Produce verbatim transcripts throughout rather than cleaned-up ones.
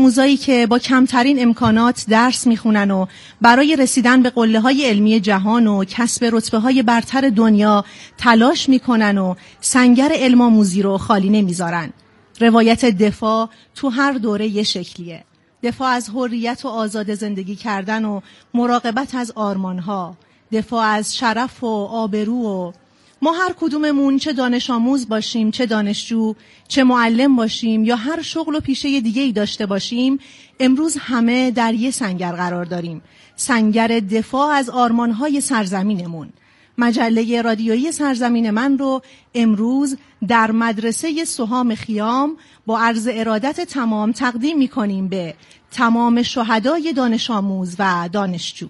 موزایی که با کمترین امکانات درس میخونن و برای رسیدن به قله‌های علمی جهان و کسب رتبه‌های برتر دنیا تلاش میکنن و سنگر علم آموزی رو خالی نمیذارن. روایت دفاع تو هر دوره یه شکلیه. دفاع از حریت و آزاد زندگی کردن و مراقبت از آرمانها، دفاع از شرف و آبرو. و ما هر کدوممون چه دانش آموز باشیم، چه دانشجو، چه معلم باشیم یا هر شغل و پیشه دیگه‌ای داشته باشیم، امروز همه در یه سنگر قرار داریم، سنگر دفاع از آرمانهای سرزمینمون. مجله رادیویی سرزمین من رو امروز در مدرسه سهام خیام با عرض ارادت تمام تقدیم می‌کنیم به تمام شهدای دانش آموز و دانشجو.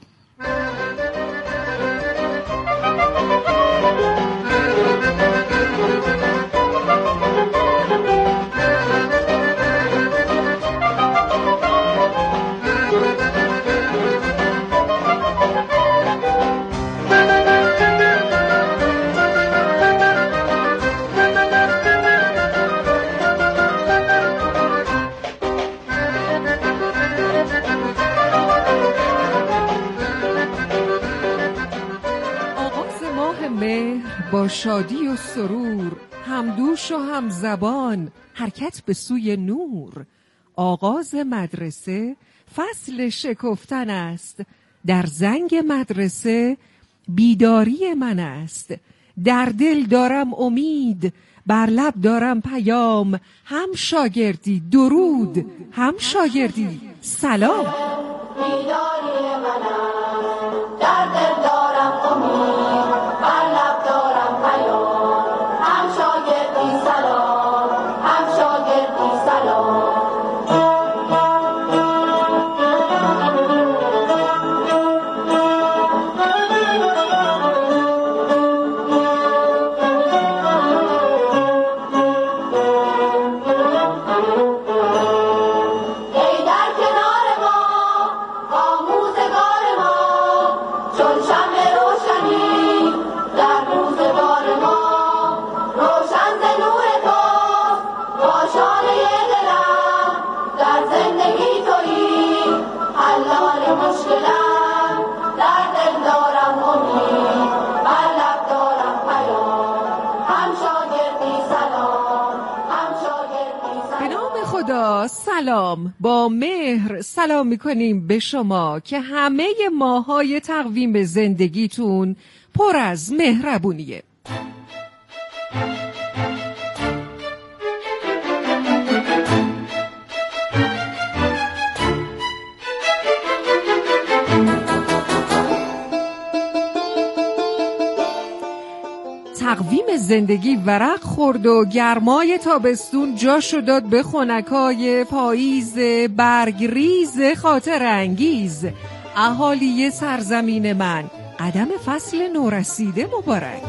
با شادی و سرور، همدوش و همزبان، حرکت به سوی نور. آغاز مدرسه فصل شکفتن است، در زنگ مدرسه بیداری من است. در دل دارم امید، بر لب دارم پیام، هم شاگردی درود، هم شاگردی سلام. بیداری من است، در دل دارم امید، بر لب دارم پیام، هم شاگردی سلام، هم شاگردی سلام. سلام، با مهر سلام میکنیم به شما که همه ماهای تقویم زندگیتون پر از مهربونیه. تقویم زندگی ورق خورد و گرمای تابستون جاشو داد به خنکای پاییز برگریز خاطر انگیز. اهالی سرزمین من، قدم فصل نورسیده مبارک.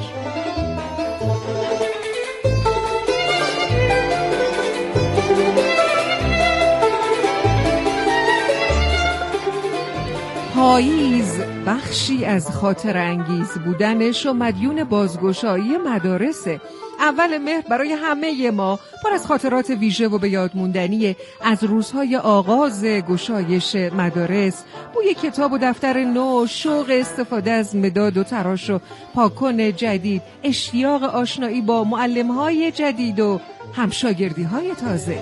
پاییز بخشی از خاطر انگیز بودنش و مدیون بازگشایی مدارسه. اول مهر برای همه ما پر از خاطرات ویژه و به یاد موندنی از روزهای آغاز گشایش مدارس، بوی کتاب و دفتر نو، شوق استفاده از مداد و تراش و پاکن جدید، اشتیاق آشنایی با معلم‌های جدید و همشاگردی‌های تازه.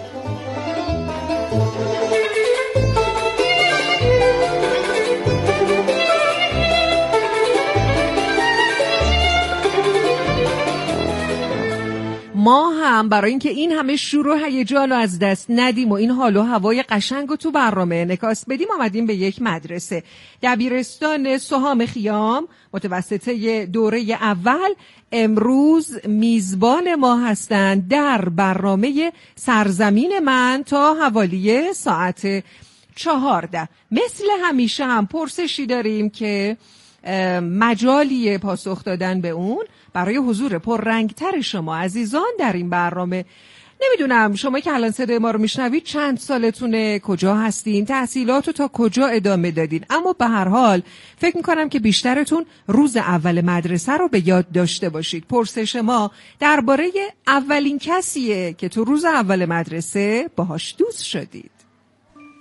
ما هم برای اینکه این همه شور و هیجان رو از دست ندیم و این حال و هوای قشنگ رو تو برنامه انعکاس بدیم، آمدیم به یک مدرسه. دبیرستان سهام خیام متوسطه دوره اول امروز میزبان ما هستند در برنامه سرزمین من تا حوالی ساعت چهارده. مثل همیشه هم پرسشی داریم که مجالی پاسخ دادن به اون برای حضور پررنگتر شما عزیزان در این برنامه. نمیدونم شما که الان صدای ما رو میشنوید چند سالتونه، کجا هستین، تحصیلاتو تا کجا ادامه دادین، اما به هر حال فکر میکنم که بیشترتون روز اول مدرسه رو به یاد داشته باشید. پرسش ما درباره اولین کسیه که تو روز اول مدرسه باهاش دوست شدید.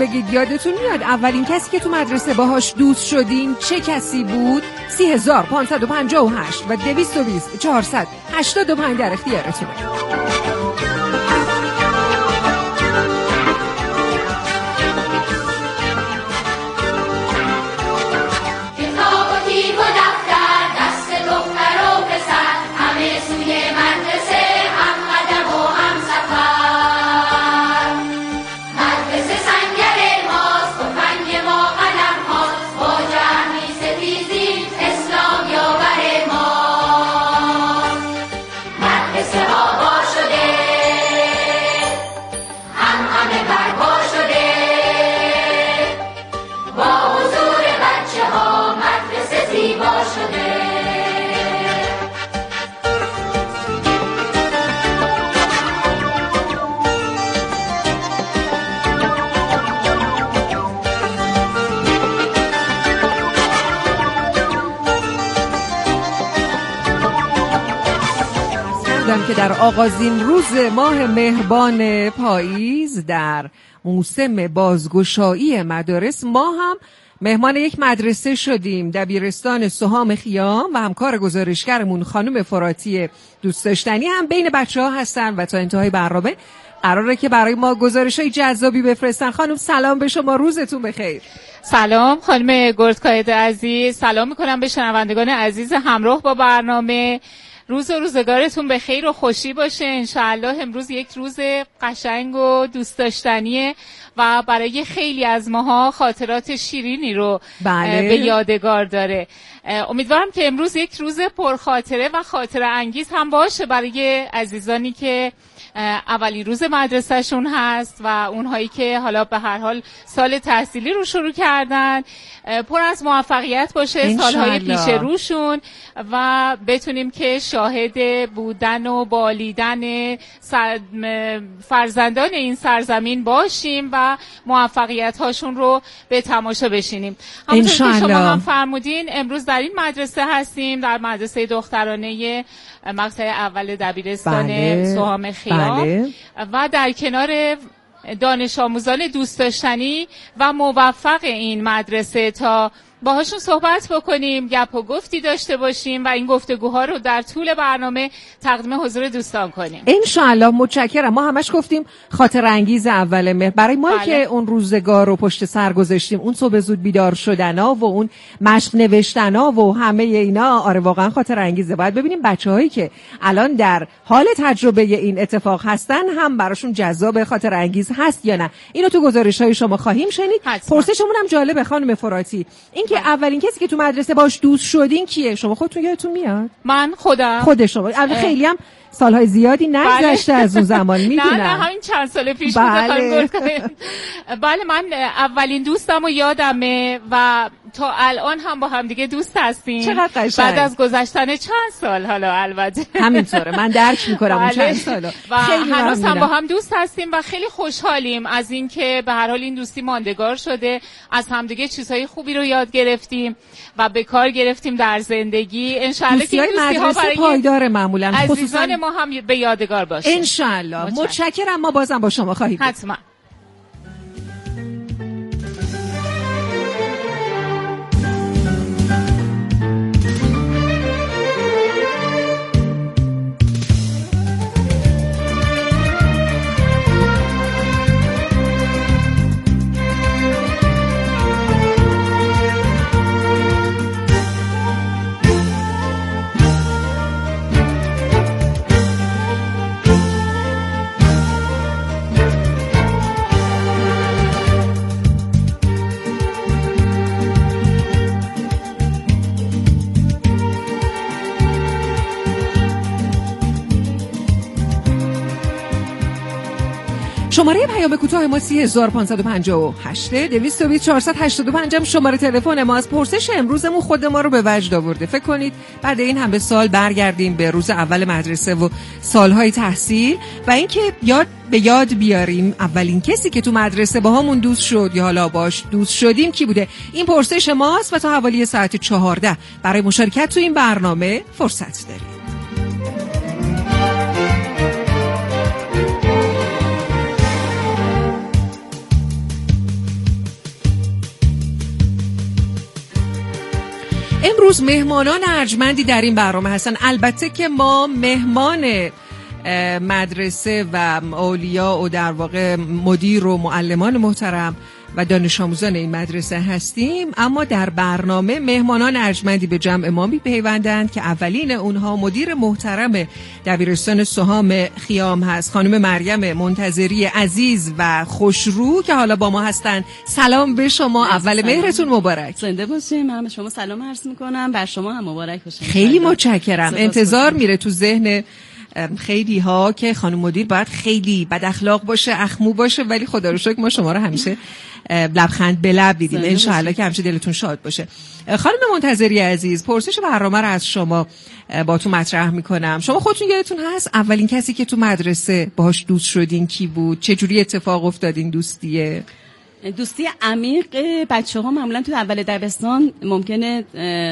بگید یادتون میاد اولین کسی که تو مدرسه باهاش دوست شدین چه کسی بود؟ سی هزار پانصد و پنجاه و هشت و دویست و بیست چهارصد هشتاد و پنج در اختیارتونه. که در آغازین روز ماه مهربان پاییز در موسم بازگشایی مدارس ما هم مهمان یک مدرسه شدیم. دبیرستان سهام خیام و همکار گزارشگرمون خانم فراتی دوست داشتنی هم بین بچه ها هستن و تا انتهای برنامه قراره که برای ما گزارش‌های جذابی بفرستن. خانم سلام به شما، روزتون بخیر. سلام خانم گردکاید عزیز، سلام میکنم به شنوندگان عزیز همراه با برنامه. روز و روزگارتون به خیر و خوشی باشه. انشاءالله امروز یک روز قشنگ و دوست داشتنیه و برای خیلی از ماها خاطرات شیرینی رو بله. به یادگار داره. امیدوارم که امروز یک روز پرخاطره و خاطره انگیز هم باشه برای عزیزانی که اولی روز مدرسهشون هست و اونهایی که حالا به هر حال سال تحصیلی رو شروع کردن. پر از موفقیت باشه سالهای پیش روشون و بتونیم که شاهد بودن و بالیدن فرزندان این سرزمین باشیم و موفقیت هاشون رو به تماشا بشینیم. همونطور که شما هم فرمودین امروز در این مدرسه هستیم، در مدرسه دخترانه مقطع اول دبیرستان بله. سهام خیام بله. و در کنار دانش آموزان دوست داشتنی و موفق این مدرسه تا باهاشون صحبت بکنیم، گپ و گفتی داشته باشیم و این گفتگوها رو در طول برنامه تقدیم حضور دوستان کنیم. انشاءالله. متشکرم. ما همش گفتیم خاطر انگیز اول مهر برای ما بله. که اون روزگار رو پشت سر گذاشتیم، اون صبح زود بیدار شدنا و اون مشق نوشتنا و همه اینا، آره واقعا خاطر انگیزه. باید ببینیم بچه‌هایی که الان در حال تجربه این اتفاق هستن هم براشون جذاب خاطر انگیز هست یا نه. اینو تو گزارش‌های شما خواهیم شنید. پرسشمون هم جالبه خانم فراتی. این که اولین کسی که تو مدرسه باش دوست شدین کیه؟ شما خودتون یادتون میاد؟ من خودم. خود شما. اول خیلی هم سالهای زیادی نگذشته بله. از اون زمان میدونم. نه نه همین چند سال پیش بله. بوده. بله من اولین دوستم رو یادمه و تا الان هم با هم دیگه دوست هستیم. چقدر قشنگ. بعد از گذشتن چند سال حالا البته. همینطوره من درک میکنم اون چند سالا. و هنوز هم با هم دوست هستیم و خیلی خوشحالیم از این که به هر حال این دوستی ماندگار شده. از هم دیگه چیزهای خوبی رو یاد گرفتیم و به کار گرفتیم در زندگی. ان شاء الله که این دوستی ها برای پایدار معمولا خصوصا ما هم به یادگار باشه. ان شاء الله. متشکرم. ما بازم با شما خواهیم بود. حتما. شماره پیام کوتاه ما سی هزار پانصد و پنجاه و هشت دویست و بیست چهارصد هشتاد و پنج هم شماره تلفن ما. از پرسش امروزمون خود ما رو به وجد آورده. فکر کنید بعد این همه سال برگردیم به روز اول مدرسه و سالهای تحصیل و اینکه یاد به یاد بیاریم اولین کسی که تو مدرسه باهامون دوست شد یا حالا باش دوست شدیم کی بوده. این پرسش ماست و تا حوالی ساعت چهارده برای مشارکت تو این برنامه فرصت داریم. امروز مهمانان ارجمندی در این برنامه هستن. البته که ما مهمان مدرسه و اولیا و در واقع مدیر و معلمان محترم و دانش آموزان این مدرسه هستیم، اما در برنامه مهمانان ارجمندی به جمع ما میپیوندند که اولین اونها مدیر محترم دبیرستان سهام خیام هست، خانم مریم منتظری عزیز و خوشرو که حالا با ما هستن. سلام به شما، اول مهرتون مبارک. زنده باشین. من به شما سلام عرض میکنم، بر شما هم مبارک باشه. خیلی متشکرم. انتظار میره تو ذهن خیلی ها که خانم مدیر باید خیلی بد اخلاق باشه، اخمو باشه، ولی خدا رو شکر ما شما رو همیشه لبخند به لب دیدیم. ان شاء الله که همیشه دلتون شاد باشه. خانم منتظری عزیز، پرسش برنامه رو از شما با تو مطرح میکنم. شما خودتون یادتون هست اولین کسی که تو مدرسه باهاش دوست شدین کی بود؟ چه جوری اتفاق افتاد این دوستیه؟ دوستی عمیق بچه‌ها معمولا تو اول دبستان ممکنه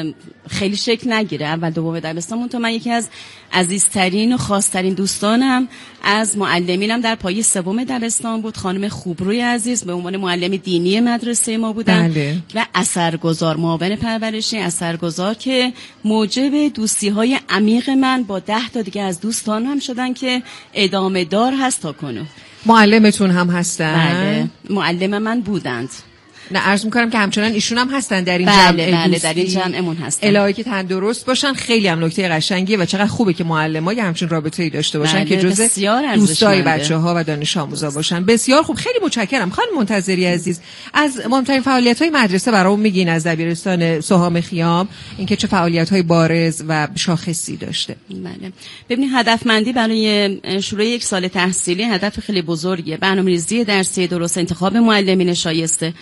خیلی شکل نگیره، اول دوم دبستان. تو من یکی از عزیزترین و خاصترین دوستانم از معلمینم در پایه سوم دبستان بود، خانم خوبروی عزیز به عنوان معلم دینی مدرسه ما بودن. بله. و اثرگذار، معاون پرورشی اثرگذار که موجب دوستی‌های عمیق من با ده تا دیگه از دوستان هم شدن که ادامه دار هست تا کنون. معلمتون هم هستن؟ بله، معلم من بودند. نه عرض میکنم که همچنان ایشون هم هستن در این بله جمع بله در این جمعمون هستن. الهی که تندرست باشن. خیلی هم نکته قشنگیه و چقدر خوبه که معلمای همچین رابطه‌ای داشته باشن بله، که جزء دوستای بچه‌ها و دانش آموزا باشن. بسیار خوب، خیلی متشکرم. خانم منتظری عزیز، از مهمترین فعالیت‌های مدرسه برامون میگین از دبیرستان سهام خیام، اینکه چه فعالیت‌های بارز و شاخصی داشته؟ بله، ببینید هدفمندی برای شروع یک سال تحصیلی هدف خیلی بزرگیه. برنامه‌ریزی درسی درست، انتخاب معلمین شایسته،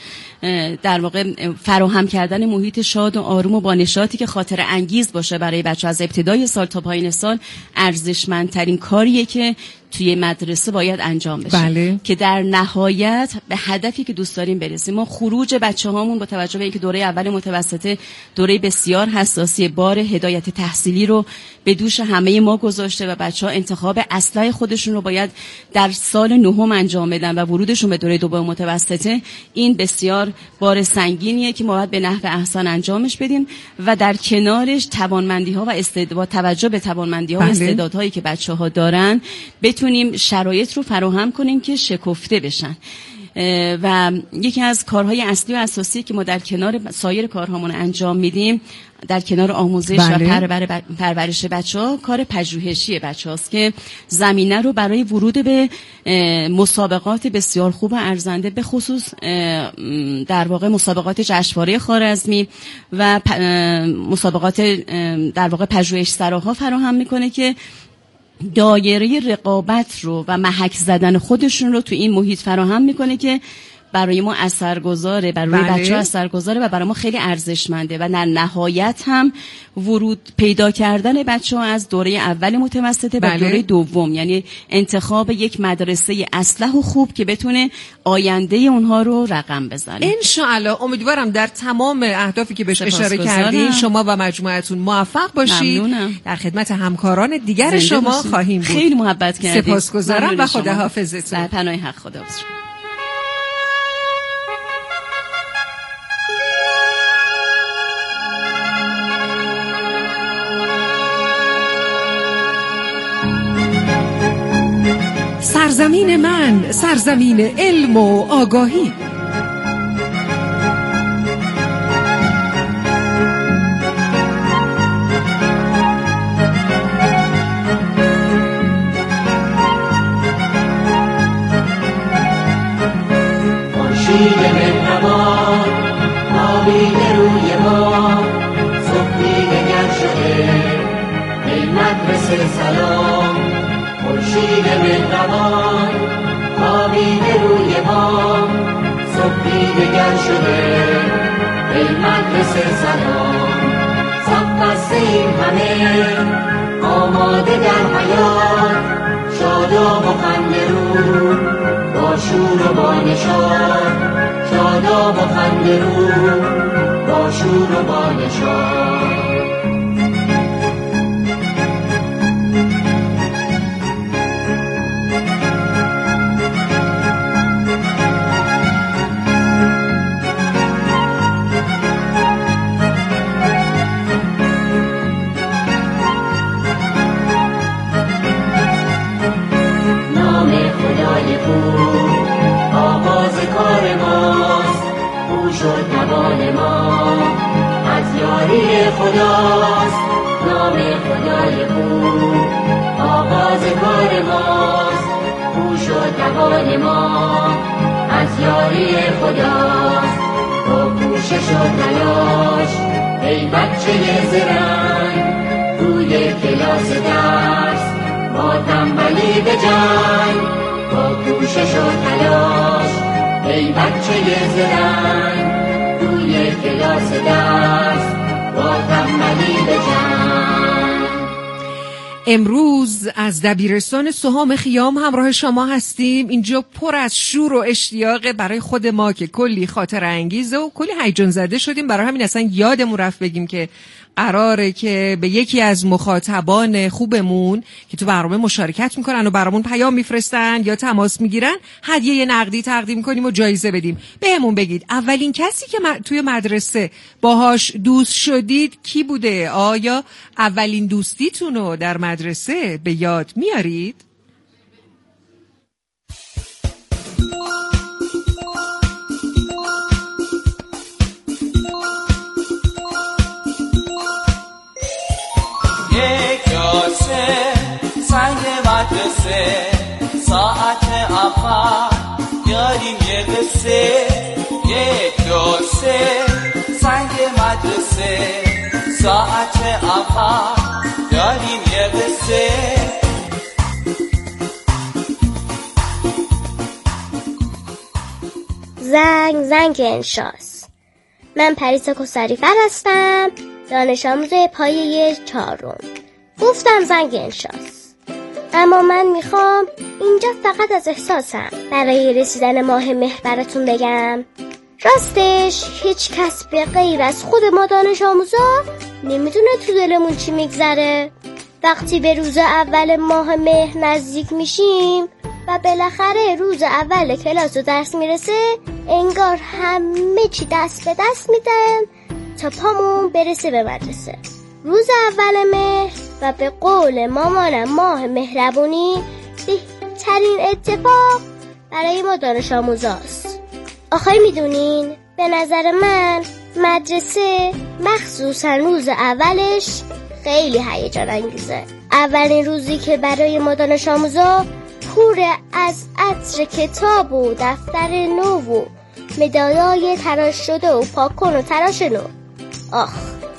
در واقع فراهم کردن محیط شاد و آروم و با نشاطی که خاطر انگیز باشه برای بچه‌ها از ابتدای سال تا پایان سال ارزشمندترین کاریه که توی مدرسه باید انجام بشه. بله. که در نهایت به هدفی که دوست داریم برسیم. ما خروج بچه‌هامون با توجه به اینکه دوره اول متوسطه دوره بسیار حساسی، بار هدایت تحصیلی رو به دوش همه ما گذاشته و بچه‌ها انتخاب اصلاح خودشون رو باید در سال نهم انجام بدن و ورودشون به دوره دوم متوسطه، این بسیار بار سنگینیه که ما باید به نحو احسن انجامش بدیم و در کنارش توانمندی‌ها و استعداد، توجه به توانمندی‌ها بله. و استعدادهایی که بچه‌ها دارن بتونیم شرایط رو فراهم کنیم که شکفته بشن. و یکی از کارهای اصلی و اساسی که ما در کنار سایر کارهامون انجام میدیم در کنار آموزش بله. و پرورش بچه‌ها، کار پژوهشی بچه‌هاست که زمینه رو برای ورود به مسابقات بسیار خوب و ارزنده، به خصوص در واقع مسابقات جشنواره خوارزمی و مسابقات در واقع پژوهش سراها فراهم میکنه که دایره رقابت رو و محک زدن خودشون رو تو این محیط فراهم میکنه که برای ما اثرگذاره، برای بله. بچه‌ها اثرگذاره و برای ما خیلی ارزشمنده و در نهایت هم ورود پیدا کردن بچه‌ها از دوره اول متوسطه بله. به دوره دوم، یعنی انتخاب یک مدرسه اصلح و خوب که بتونه آینده اونها رو رقم بزنه. ان شاء الله. امیدوارم در تمام اهدافی که بهش اشاره کردین شما و مجموعتون موفق باشید. ممنونم. در خدمت همکاران دیگر شما باشید. خواهیم بود. خیلی محبت کردید. سپاسگزارم و خداحافظتون. در پناه حق خدا باشید. سرزمین من، سرزمین علم و آگاهی. خورشید مهربان آبیده روی ما، صبحی دگر شده ای مدرسه سلام. خورشید مهربان آبیده روی ما، صبحی دگر شده ای مدرسه سلام. صف بستیم همه آماده در حیات، شاداب و خنده رو با شور و با نشاط. شاداب و خنده رو با شور و با نشاط. خدای خوب آغاز کار ماست، او شد نوال ما، از یاری خداست نام خدای خوب آغاز کار ماست، او شد نوال ما، از یاری خداست. با کوشش و تلاش ای بچه زرنگ، روی کلاس درس با تنبلی به جنگ. با کوشش و تلاش ای بچه زرنگ، روی کلاس درس با تنبلی به جنگ. امروز از دبیرستان سهام خیام همراه شما هستیم. اینجا پر از شور و اشتیاق برای خود ما که کلی خاطر انگیزه و کلی هیجان زده شدیم. برای همین اصلا یادمون رفت بگیم که قراره که به یکی از مخاطبان خوبمون که تو برنامه مشارکت میکنن و برامون پیام میفرستن یا تماس میگیرن هدیه نقدی تقدیم کنیم و جایزه بدیم. بهمون بگید اولین کسی که م... توی مدرسه باهاش دوست شدید کی بوده؟ آیا اولین دوستیتون رو در مدرسه به یاد میارید؟ سنگ مدرسه ساعت آخر یاریم یه قصه، یک دو سه سنگ مدرسه ساعت آخر یاریم یه قصه. زنگ زنگ انشاست. من پریسا کسریفر هستم، دانش آموز پایه چهارم. گفتم زنگ انشاست، اما من میخوام اینجا فقط از احساسم برای رسیدن ماه مهر براتون بگم. راستش هیچ کس به غیر از خود ما دانش آموزا نمیدونه تو دلمون چی میگذره. وقتی به روز اول ماه مهر نزدیک میشیم و بالاخره روز اول کلاس و درس میرسه، انگار همه چی دست به دست میدن تا پامون برسه به مدرسه. روز اول مهر و به قول مامانم ماه مهربونی بهترین اتفاق برای ما دانش آموزاست. آخه میدونین به نظر من مدرسه مخصوصا روز اولش خیلی هیجان انگیزه. اولین روزی که برای ما دانش آموزا پر از عطر کتاب و دفتر نو و مدالای تراش شده و پاکن و تراش نو. آخ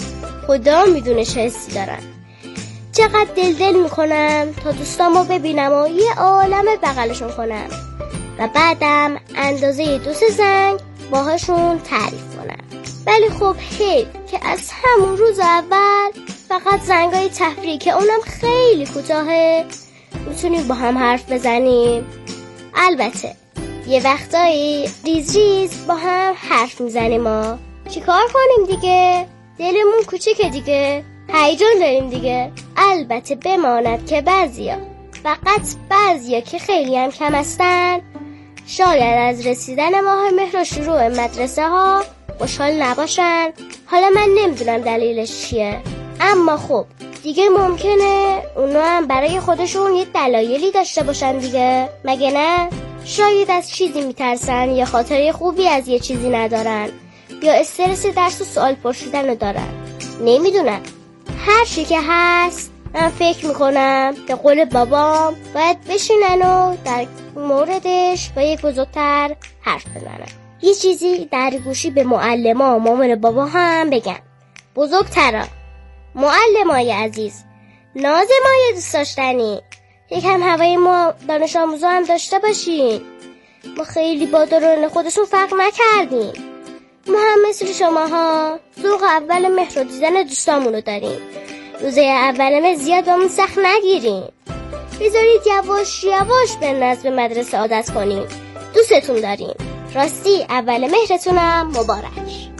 خدا میدونه چه حسی دارم. چقدر دل دل میکنم تا دوستامو ببینم و یه عالم بغلشون کنم و بعدم اندازه دو سه زنگ باهاشون تعریف کنم. ولی خب حیف که از همون روز اول فقط زنگای تفریح که اونم خیلی کوتاهه میتونیم با هم حرف بزنیم. البته یه وقتایی ریز ریز با هم حرف میزنیم. ما چی کار کنیم دیگه؟ دلمون کوچیکه دیگه، هیجان داریم دیگه. البته بماند که بعضیا، فقط بعضیا که خیلی هم کم هستن، شاید از رسیدن ماه مهر و شروع مدرسه ها خوشحال نباشن. حالا من نمیدونم دلیلش چیه، اما خب دیگه ممکنه اونا هم برای خودشون یه دلایلی داشته باشن دیگه، مگه نه؟ شاید از چیزی میترسن یا خاطره خوبی از یه چیزی ندارن یا استرس درس و سوال پرسیدن رو دارن. نمیدونم، هر چی که هست من فکر میکنم به قول بابام باید بشینن و در موردش با یک بزرگتر حرف بزنن. یه چیزی در گوشی به معلما و مامان بابا هم بگم. بزرگترا، معلمای عزیز، نازمای دوست داشتنی، یکم هوای ما دانش آموزا هم داشته باشین. ما خیلی با دوران خودشون فرق نکردیم. ما هم مثل شماها ذوق اول مهر و دیدن دوستامون رو داریم. روزه اول مهر زیاد بامون سخت نگیریم. بذارید یواش یواش به نظم مدرسه عادت کنیم. دوستتون داریم. راستی اول مهرتونم مبارک.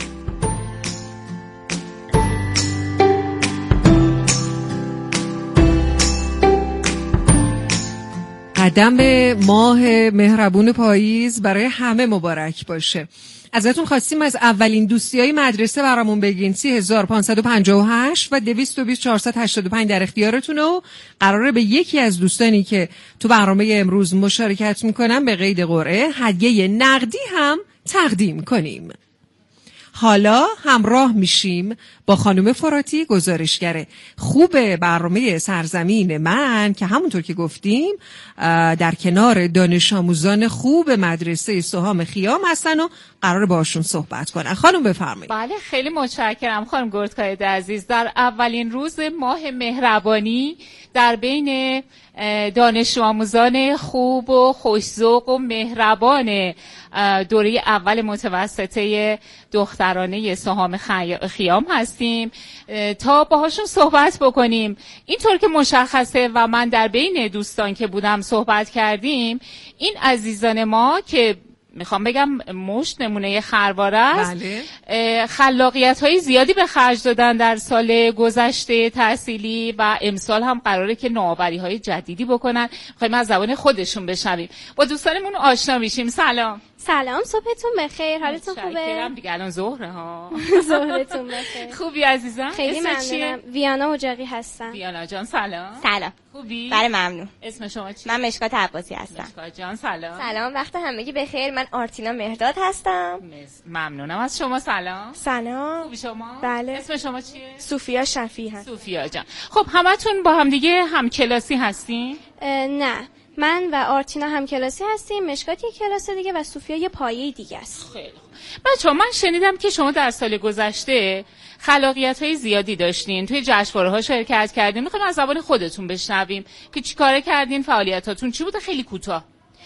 قدم به ماه مهربون پاییز برای همه مبارک باشه. ازتون خواستیم از اولین دوستیای مدرسه برامون بگین. سی هزار پانصد و پنجاه و هشت و دویست و بیست چهارصد و هشتاد و پنج در اختیارتونه و قراره به یکی از دوستانی که تو برنامه امروز مشارکت میکنن به قید قرعه هدیه نقدی هم تقدیم کنیم. حالا همراه میشیم با خانم فراتی، گزارشگر خوب برنامه سرزمین من که همونطور که گفتیم در کنار دانش آموزان خوب مدرسه سهام خیام هستن و قرار باشون صحبت کنن. خانم بفرمایید. بله خیلی متشکرم خانم گردکاید عزیز. در اولین روز ماه مهربانی در بین دانش آموزان خوب و خوش‌ذوق و مهربان دوره اول متوسطه دخترانه سهام خیام هستیم تا باهاشون صحبت بکنیم. اینطور که مشخصه و من در بین دوستان که بودم صحبت کردیم، این عزیزان ما که میخوام بگم مشت نمونه خروار است، بله. خلاقیت های زیادی به خرج دادن در سال گذشته تحصیلی و امسال هم قراره که نوآوری های جدیدی بکنن. میخوایم از زبان خودشون بشنویم. با دوستانمون آشنا میشیم. سلام. سلام، صبحتون بخیر، حالتون خوبه؟ شکرم دیگه، الان ظهره ها. ظهرتون بخیر. خوبی عزیزم؟ خیلی ممنونم. ویانا اجاقی هستم. ویانا جان سلام. سلام. خوبی؟ بله ممنون. اسم شما چیه؟ من مشکات عباسی هستم. مشکات جان سلام. سلام، وقت همگی بخیر. من آرتینا مهرداد هستم. ممنونم از شما. سلام. سلام. خوبی شما؟ بله. اسم شما چیه؟ سوفیا شفیع هست. سوفیا جان. خب همتون با هم دیگه هم کلاسی هستین؟ نه، من و آرتینا هم کلاسی هستیم، مشکات یک کلاس دیگه و سوفیا یه پایه دیگه است. خیلی خوب. بچه‌ها من شنیدم که شما در سال گذشته خلاقیت‌های زیادی داشتین، توی جشنواره‌ها شرکت کردین. می‌خوایم از زبان خودتون بشنویم که چیکار کردین، فعالیتاتون چی بوده؟ خیلی کوتاه.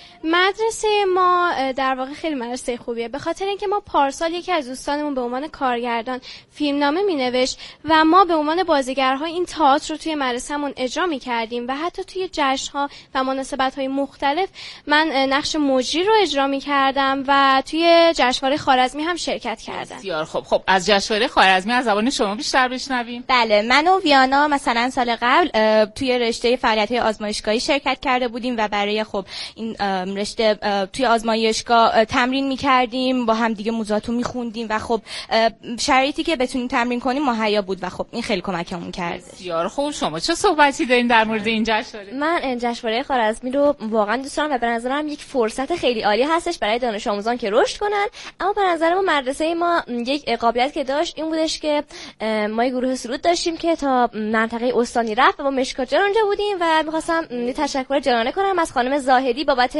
مدرسه ما در واقع خیلی مدرسه خوبیه، به خاطر اینکه ما پارسال یکی از دوستانمون به عنوان کارگردان فیلمنامه مینوشت و ما به عنوان بازیگرها این تئاتر رو توی مدرسه‌مون اجرا می‌کردیم و حتی توی جشن‌ها و مناسبت‌های مختلف من نقش مجری رو اجرا می‌کردم و توی جشنواره خوارزمی هم شرکت کردم. بسیار خوب. خب از جشنواره خوارزمی از زبان شما بیشتر بشنویم. بله، من و ویانا مثلا سال قبل توی رشته فعالیت‌های آزمایشگاهی شرکت کرده بودیم و برای خب این رشته توی آزمایشگاه تمرین می‌کردیم، با هم دیگه موضوعاتو می‌خوندیم و خب شرایطی که بتونیم تمرین کنیم مهیا بود و خب این خیلی کمکمون کرد. بسیار خوب. شما چه صحبتی دارین در مورد این جشنواره؟ من جشنواره خوارزمی رو واقعا دوست دارم و به نظرم یک فرصت خیلی عالی هستش برای دانش آموزان که رشد کنن. اما به نظر ما مدرسه ما یک قابلیت که داشت این بودش که ما یک گروه سرود داشتیم که تا منطقه استانی رفت و با مشکات جان اونجا بودیم و می‌خواستم تشکر جانانه کنم از خانم زاهدی بابت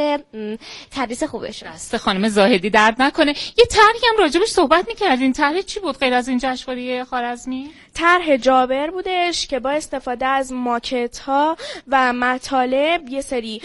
تدریس خوبش. دست خانم زاهدی درد نکنه. یه طرحی هم راجبش صحبت می‌کردین. طرح چی بود غیر از این جشنواره خوارزمی؟ طرح جابر بودش که با استفاده از ماکت‌ها و مطالب یه سری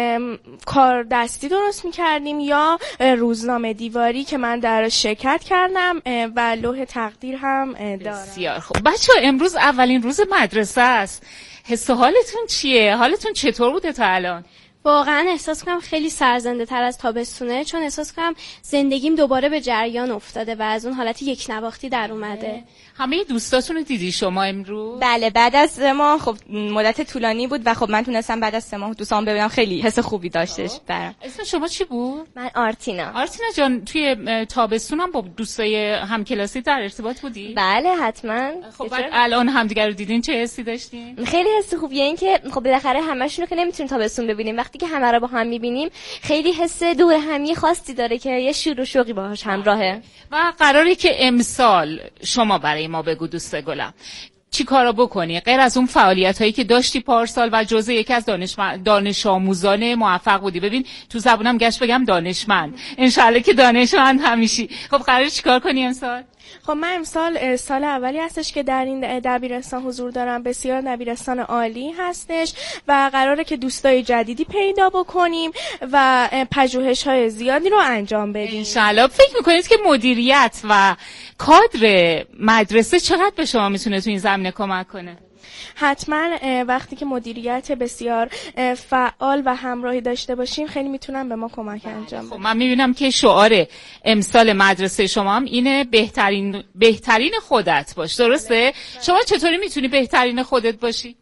کار دستی درست می‌کردیم یا روزنامه دیواری که من در شرکت کردم و لوح تقدیر هم دارم. بسیار خوب. بچه‌ها امروز اولین روز مدرسه است. حس و حالتون چیه؟ حالتون چطور بوده تا الان؟ واقعا احساس کنم خیلی سرزنده تر از تابستونه، چون احساس کنم زندگیم دوباره به جریان افتاده و از اون حالت یک نواختی در اومده. همه دوستاتون رو دیدی شما امروز؟ بله، بعد از سه ماه خب مدت طولانی بود و خب من تونستم بعد از سه ماه دوستام ببینم، خیلی حس خوبی داشتش برام. اسم شما چی بود؟ من آرتینا. آرتینا جان، توی تابستون هم با دوستای همکلاسی در ارتباط بودی؟ بله حتما. خب الان همدیگه رو دیدین چه حسی داشتین؟ خیلی حس خوبیه، این که خب بالاخره همه‌شون رو که نمیتونیم تابستون ببینیم، وقتی که همه رو با هم میبینیم خیلی حس دور همی خاصی داره که یه شور و شوقی باهاش همراهه. و قراره که امسال شما برای ما بگو دوست گلم چی کارا بکنی غیر از اون فعالیت هایی که داشتی پارسال و جزء یکی از دانش دانش آموزان موفق بودی. ببین تو زبونم گشت بگم دانشمند، انشالله که دانشمند همیشی. خب قراره چی کار کنی امسال؟ خب من امسال سال اولی هستش که در این دبیرستان حضور دارم، بسیار دبیرستان عالی هستش و قراره که دوستای جدیدی پیدا بکنیم و پژوهش‌های زیادی رو انجام بدیم. انشالله. فکر میکنید که مدیریت و کادر مدرسه چقدر به شما میتونه تو این زمینه کمک کنه؟ حتما وقتی که مدیریت بسیار فعال و همراهی داشته باشیم خیلی میتونن به ما کمک انجام بدن. خب من میبینم که شعار امسال مدرسه شما هم اینه بهترین بهترین خودت باش، درسته؟ شما چطوری میتونی بهترین خودت باشی؟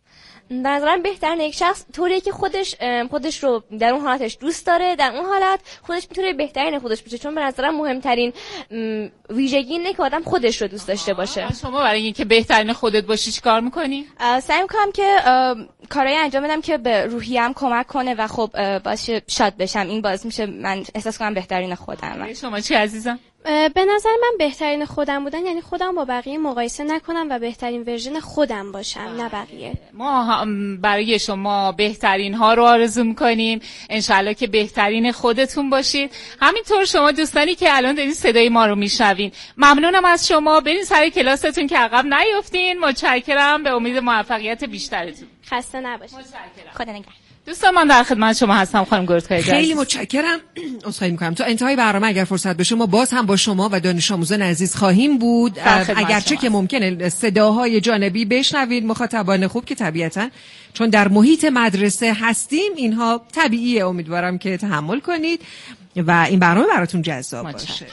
به نظرم بهترین یک شخص طوریه که خودش خودش رو در اون حالتش دوست داره، در اون حالت خودش میتونه بهترین خودش باشه، چون به نظرم مهمترین ویژگی اینه که آدم خودش رو دوست داشته باشه. شما برای اینکه بهترین خودت باشی چیکار میکنی؟ سعی میکنم که کارهایی انجام بدم که به روحیه‌ام کمک کنه و خب باشه شاد بشم. این باعث میشه من احساس کنم بهترین خودم. شما چی عزیزم؟ به نظر من بهترین خودم بودن یعنی خودم با بقیه مقایسه نکنم و بهترین ورژن خودم باشم، نه بقیه. ما برای شما بهترین ها رو آرزو میکنیم، انشالله که بهترین خودتون باشید. همینطور شما دوستانی که الان دارین صدای ما رو میشنوین، ممنونم از شما. برین سر کلاستون که عقب نیافتین. متشکرم، به امید موفقیت بیشترتون. خسته نباشید. متشکرم. خدا نگهدار. دوستان من در خدمت شما هستم خانم گردکای عزیز. خیلی متشکرم. عذرخواهی می‌کنم. تا انتهای برنامه اگر فرصت بشه ما باز هم با شما و دانش آموزان عزیز خواهیم بود، اگرچه که ممکنه صداهای جانبی بشنوید. مخاطبان خوب که طبیعتاً چون در محیط مدرسه هستیم اینها طبیعیه، امیدوارم که تحمل کنید و این برنامه براتون جذاب باشه.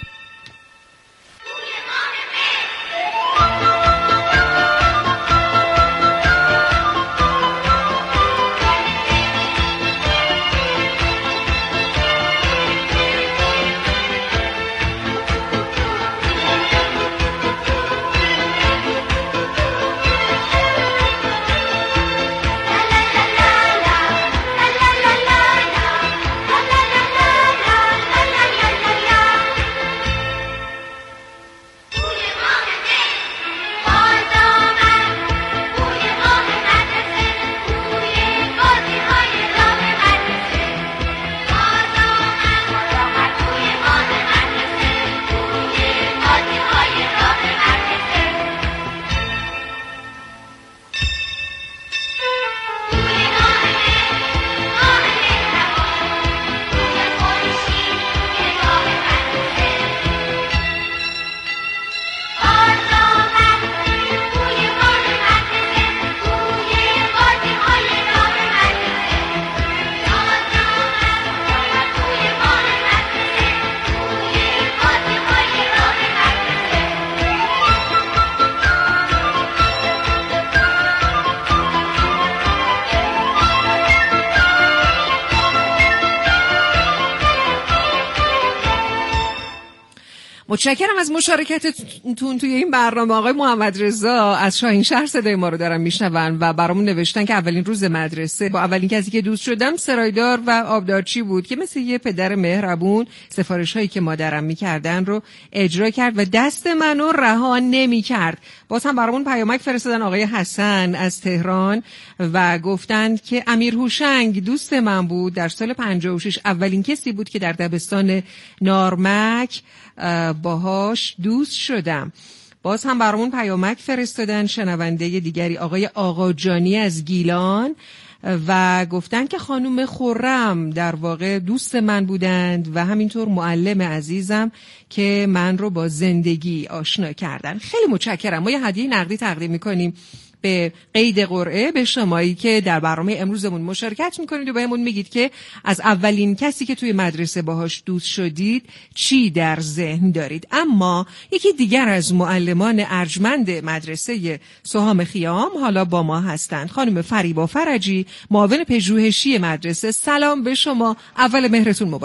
متشکرم از مشارکتتون توی این برنامه. آقای محمد رضا از شاهین شهر صدای ما رو دارن میشنون و برامون نوشتن که اولین روز مدرسه با اولین کسی که دوست شدم سرایدار و آبدارچی بود که مثل یه پدر مهربون سفارش هایی که مادرم میکردن رو اجرا کرد و دست منو رها نمیکرد. باز هم برامون پیامک فرستادن آقای حسن از تهران و گفتند که امیر هوشنگ دوست من بود، در سال پنجاه و شش اولین کسی بود که در دبستان نارمک باهاش دوست شدم. باز هم برامون پیامک فرستادن شنونده دیگری آقای آقاجانی از گیلان و گفتن که خانم خرم در واقع دوست من بودند و همینطور معلم عزیزم که من رو با زندگی آشنا کردن. خیلی متشکرم. ما یه هدیه نقدی تقدیم میکنیم به قید قرعه به شمایی که در برنامه امروزمون مشارکت میکنید و بهمون میگید که از اولین کسی که توی مدرسه باهاش دوست شدید چی در ذهن دارید. اما یکی دیگر از معلمان ارجمند مدرسه سهام خیام حالا با ما هستند. خانم فریبا فرجی، معاون پژوهشی مدرسه. سلام به شما، اول مهرتون مبارک.